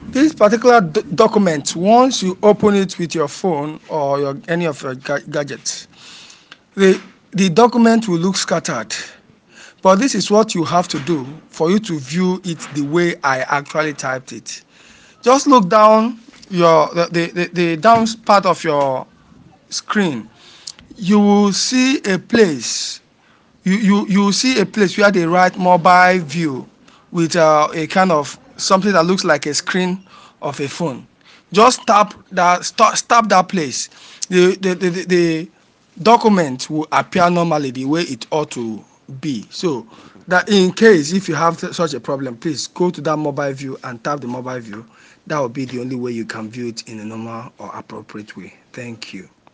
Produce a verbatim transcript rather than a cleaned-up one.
This particular d- document, once you open it with your phone or your any of your ga- gadgets, the the document will look scattered. But this is what you have to do for you to view it the way I actually typed it. Just look down your the, the, the, the down part of your screen. You will see a place. You, you, you will see a place where they write mobile view with uh, a kind of something that looks like a screen of a phone. Just tap that stop, tap that place. The, the, the, the, the document will appear normally the way it ought to be. So that in case if you have such a problem, please go to that mobile view and tap the mobile view. That will be the only way you can view it in a normal or appropriate way. Thank you.